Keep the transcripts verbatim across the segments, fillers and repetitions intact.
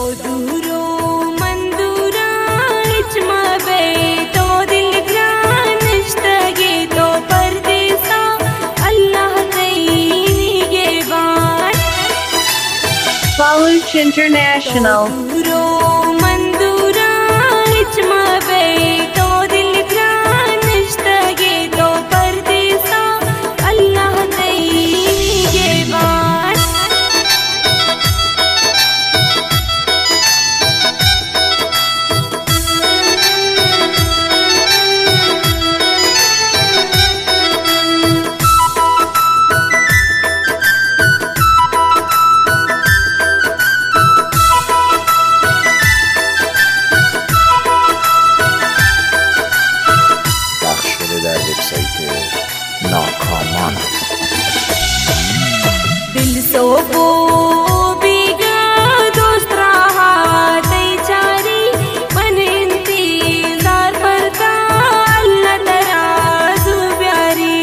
दूरो मंदूरा इचमा बे तो दिल ग्रान इश्तगे तो परदेसा अल्लाह कईनी के बार Faluch International. दूरो मंदूरा इचमा बे तो दिल ग्रान इश्तगे तो परदेसा अल्लाह कईनी के बार در وبسایت ناکامان दिल सो वो बीगा दोस्त रहा तई चारी मन इंतजार करता अल्लाह तराजू प्यारी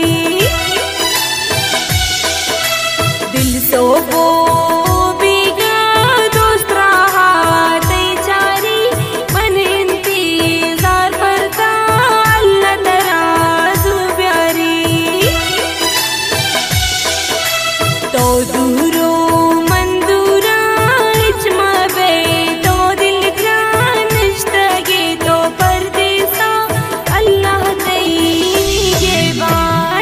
दिल सो वो बीगा दोस्त रहा तई चारी मन इंतजार करता अल्लाह तराजू प्यारी तो दूरो मंदूरा इचमा बे तो दिल ग्रान इश्तगे तो परदेसा अल्लाह कईनी के बार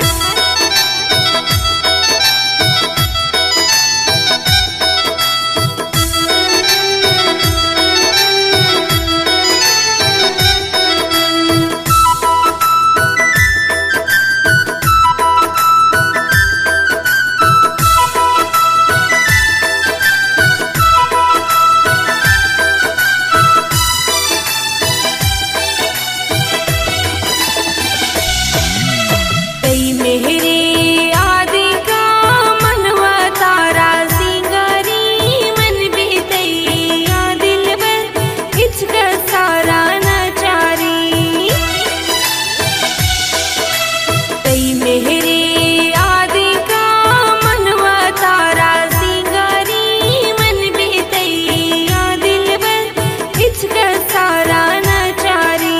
कई मेहरे आदि का मनवा तारा सिंगारी मन भी तैया दिल बर इचका सारा नचारी कई मेहरे आदि का मनवा तारा सिंगारी मन भी तैया दिल बर इचका सारा नचारी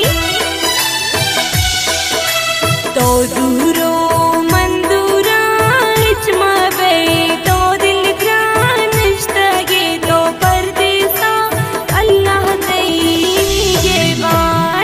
तो दूरो मंदूरा इचमा बे तो दिल ग्रान इश्तगे तो परदेसा अल्लाह कईनी के बार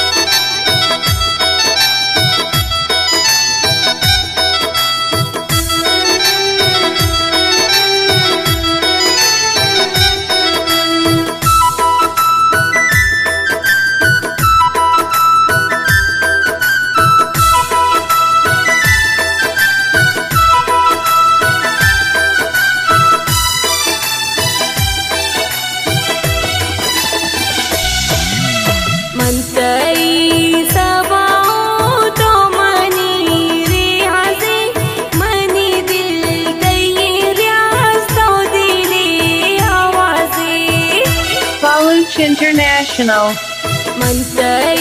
मन तई सबाओ तो मनी रियाज़े मनी दिल तई रियाज़ तो दिले आवाज़े Faluch International. मन तई